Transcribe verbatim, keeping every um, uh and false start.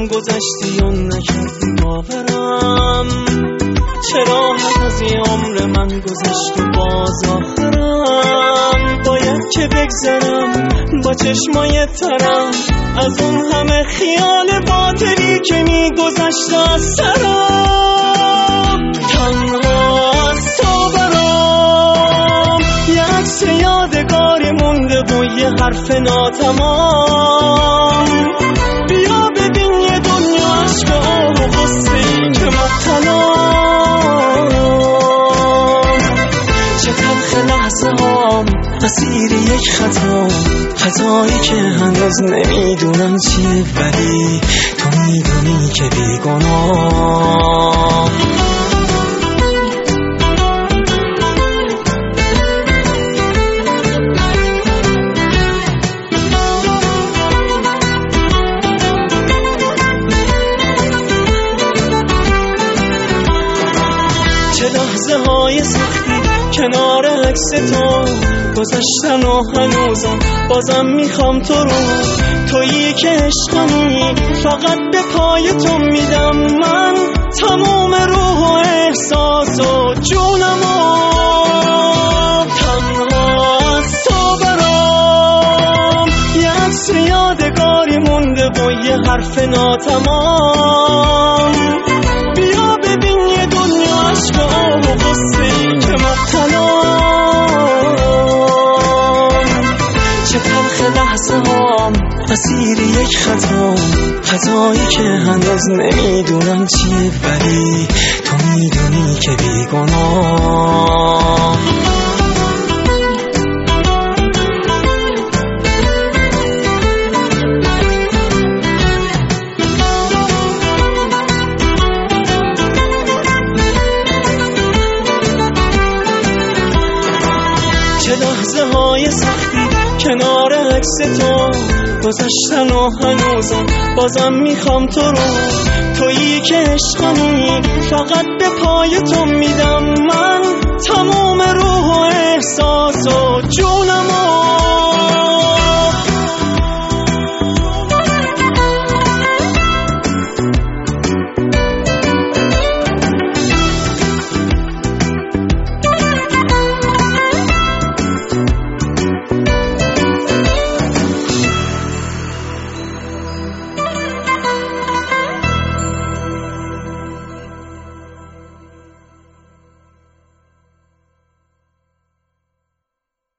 هم گذشتی و نکردی باورم، چرا حد از این عمر من گذشت و باز آخرم. باید که بگذرم با چشمای ترم از اون همه خیال باطلی که می گذشت از سرم. تنها از تو برام یه عکس یادگاری مونده و یه حرف ناتمام. بیا ببین یه دنیا عشق و آه و غصه‌ای که مبتلام. چه تلخ لحظه هام اسیر یک خطا، خطایی که هنوز نمیدونم چیه ولی تو میدونی که بیگناه. چه لحظه های سختی کنار عکس تو گذشتن و هنوزم بازم میخوام تو رو. تویی که عشقمی فقط به پای تو میدم من تمام روح و احساس و جونمو. تنها از تو برام یه عکس یادگاری مونده و یه حرف ناتمام. بیا ببین یه دنیا عشق و آه و غصه‌ای که مبتلام. چه تلخ لحظه هام اسیر یک خطا، خطایی که هنوز نمیدونم چیه ولی تو میدونی که بیگناه. چه لحظه های سختی کنار عکس تو گذشتن و هنوزم بازم میخوام تو رو. تویی که عشقمی فقط به پای تو میدم من